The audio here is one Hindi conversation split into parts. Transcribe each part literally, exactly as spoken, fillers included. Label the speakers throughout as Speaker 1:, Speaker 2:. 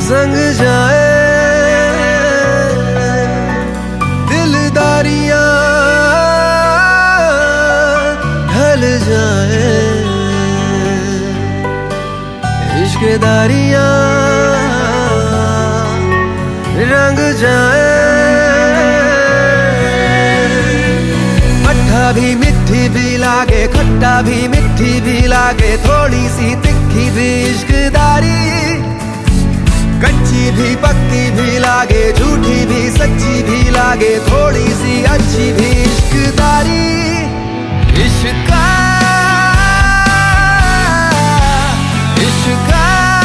Speaker 1: संग जाए दिलदारियां ढल जाए, इश्क़दारियां रंग जाए। मट्ठा भी मिठी भी लागे, खट्टा भी मिठी भी लागे, थोड़ी सी तिखी भी इश्क़दारी। कच्ची भी पक्की भी लागे, झूठी भी सच्ची भी लागे, थोड़ी सी अच्छी भी इश्क़दारी। इश्क़ इश्क़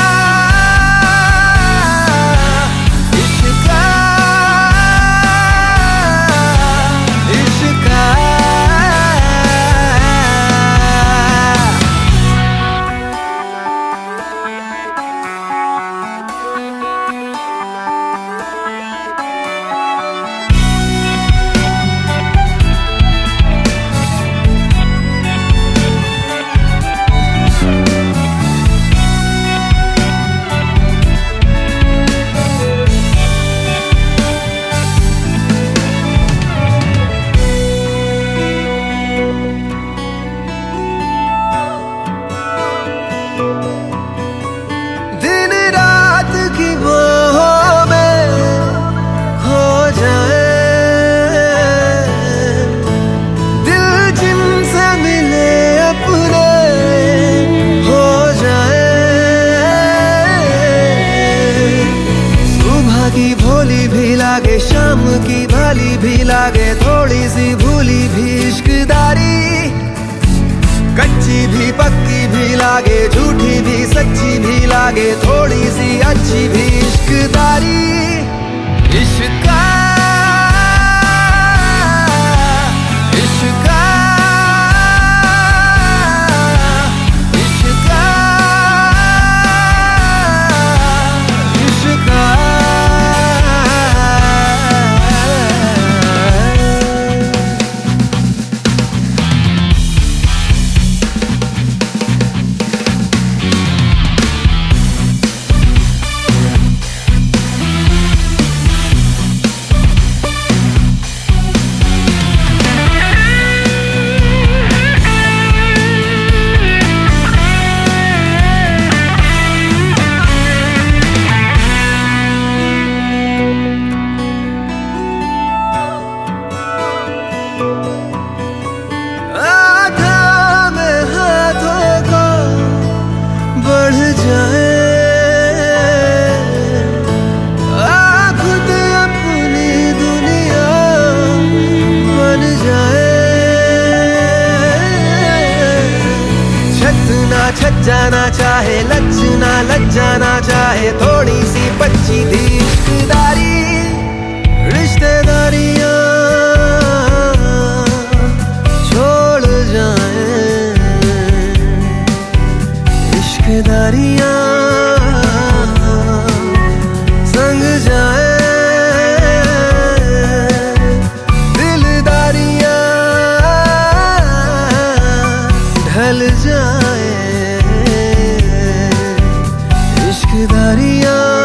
Speaker 1: की भोली भी लागे, शाम की भाली भी लागे, थोड़ी सी भूली भी इश्क़दारी। कच्ची भी पक्की भी लागे, झूठी भी सच्ची भी लागे, थोड़ी सी अच्छी भी इश्क़दारी। इश्क़ छत जाना चाहे, लचना लच जाना चाहे, थोड़ी सी बच्ची थी इश्क़दारी। रिश्तेदारियां छोड़ जाए, इश्क़दारियां संग जाए, दिलदारियां ढल जाए, इश्क़दारियां